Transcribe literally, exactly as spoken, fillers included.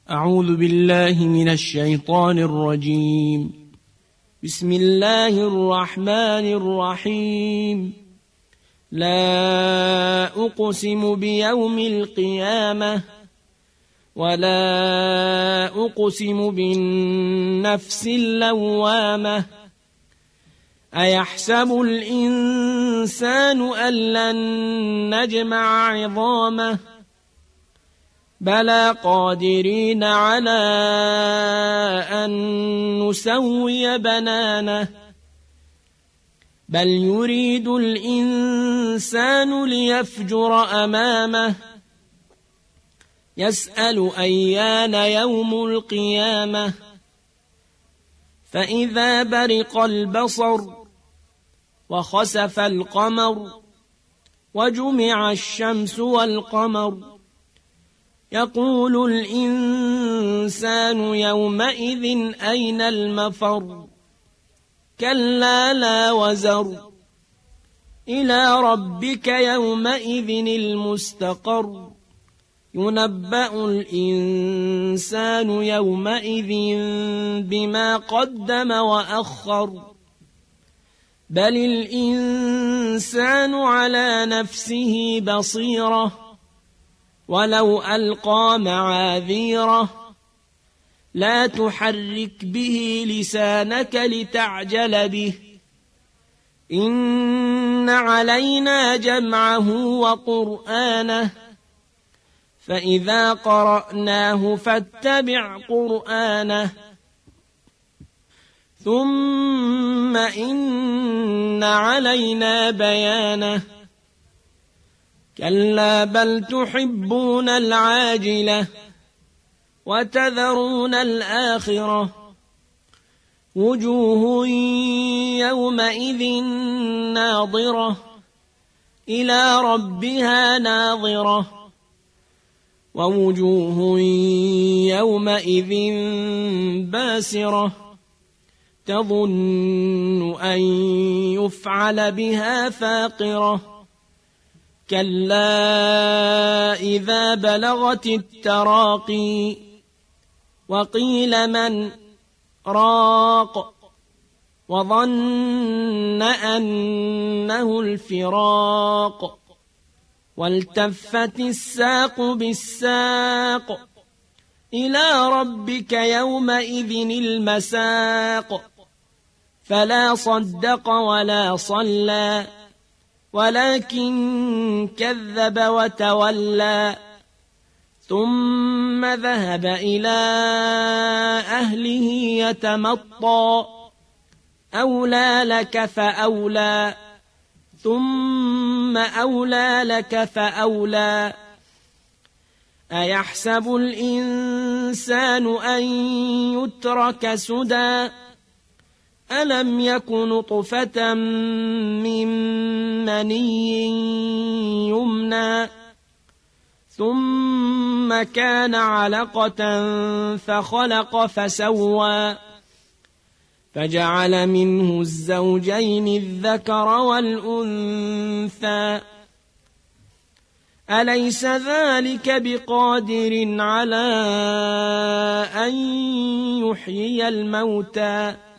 أعوذ بالله من الشيطان الرجيم. بسم الله الرحمن الرحيم. لا أقسم بيوم القيامة ولا أقسم بالنفس اللوامة أيحسب الإنسان أن لن نجمع عظامه بلى قادرين على أن نسوي بنانه بل يريد الإنسان ليفجر أمامه يسأل أيان يوم القيامة فإذا برق البصر وخسف القمر وجمع الشمس والقمر يقول الإنسان يومئذ أين المفر كلا لا وزر إلى ربك يومئذ المستقر ينبأ الإنسان يومئذ بما قدم وأخر بل الإنسان على نفسه بصيرة ولو ألقى معاذيره لا تحرك به لسانك لتعجل به إن علينا جمعه وقرآنه فإذا قرأناه فاتبع قرآنه ثم إن علينا بيانه كلا بل تحبون العاجلة وتذرون الآخرة وجوه يومئذ ناظرة إلى ربها ناظرة ووجوه يومئذ باسرة تظن أن يفعل بها فاقرة كلا إذا بلغت التراقي وقيل من راق وظن أنه الفراق والتفت الساق بالساق إلى ربك يومئذ المساق فلا صدق ولا صلى ولكن كذب وتولى ثم ذهب إلى أهله يتمطى أولى لك فأولى ثم أولى لك فأولى أيحسب الإنسان أن يترك سدى ألم يكن نطفة من مني يمنى ثم كان علقة فخلق فسوى فجعل منه الزوجين الذكر والأنثى أليس ذلك بقادر على أن يحيي الموتى